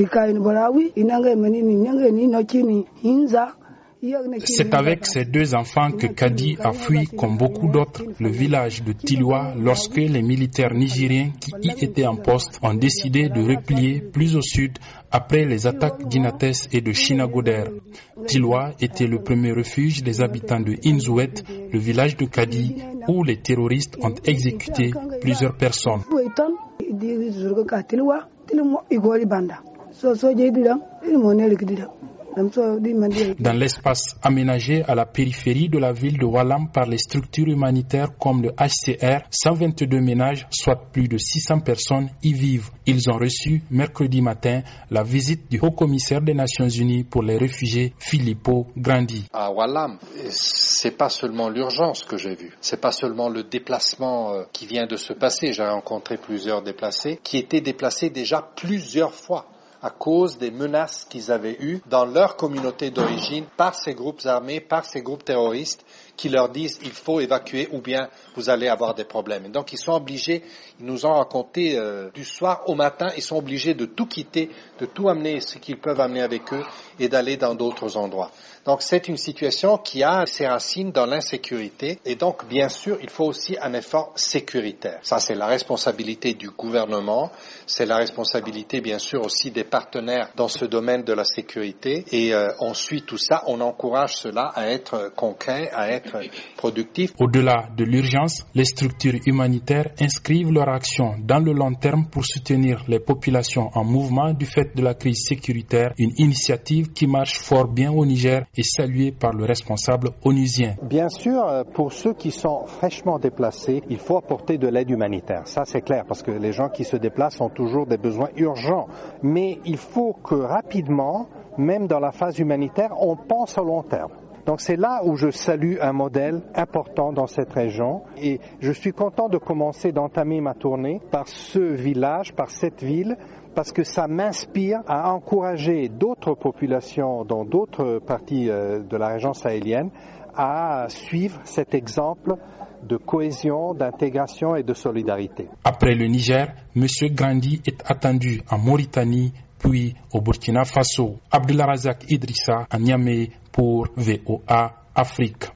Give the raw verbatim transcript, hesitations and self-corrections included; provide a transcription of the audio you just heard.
C'est avec ces deux enfants que Kadi a fui, comme beaucoup d'autres, le village de Tilwa lorsque les militaires nigériens qui y étaient en poste ont décidé de replier plus au sud après les attaques d'Inates et de Chinagoder. Tilwa était le premier refuge des habitants de Inzouet, le village de Kadi, où les terroristes ont exécuté plusieurs personnes. Dans l'espace aménagé à la périphérie de la ville de Walam par les structures humanitaires comme le H C R, cent vingt-deux ménages, soit plus de six cents personnes, y vivent. Ils ont reçu mercredi matin la visite du haut-commissaire des Nations Unies pour les réfugiés, Filippo Grandi. À Walam, c'est pas seulement l'urgence que j'ai vue, c'est pas seulement le déplacement qui vient de se passer. J'ai rencontré plusieurs déplacés qui étaient déplacés déjà plusieurs fois à cause des menaces qu'ils avaient eues dans leur communauté d'origine par ces groupes armés, par ces groupes terroristes qui leur disent il faut évacuer ou bien vous allez avoir des problèmes. Et donc ils sont obligés, ils nous ont raconté euh, du soir au matin, ils sont obligés de tout quitter, de tout amener ce qu'ils peuvent amener avec eux et d'aller dans d'autres endroits. Donc c'est une situation qui a ses racines dans l'insécurité et donc bien sûr il faut aussi un effort sécuritaire. Ça c'est la responsabilité du gouvernement, c'est la responsabilité bien sûr aussi des partenaires dans ce domaine de la sécurité et euh, on suit tout ça, on encourage cela à être concret, à être productif. Au-delà de l'urgence, les structures humanitaires inscrivent leur action dans le long terme pour soutenir les populations en mouvement du fait de la crise sécuritaire, une initiative qui marche fort bien au Niger et saluée par le responsable onusien. Bien sûr, pour ceux qui sont fraîchement déplacés, il faut apporter de l'aide humanitaire. Ça, c'est clair, parce que les gens qui se déplacent ont toujours des besoins urgents. Mais il faut que rapidement, même dans la phase humanitaire, on pense au long terme. Donc c'est là où je salue un modèle important dans cette région et je suis content de commencer, d'entamer ma tournée par ce village, par cette ville, parce que ça m'inspire à encourager d'autres populations dans d'autres parties de la région sahélienne à suivre cet exemple de cohésion, d'intégration et de solidarité. Après le Niger, M. Grandi est attendu en Mauritanie, puis au Burkina Faso. Abdullah Razak Idrissa à Niamey pour V O A Afrique.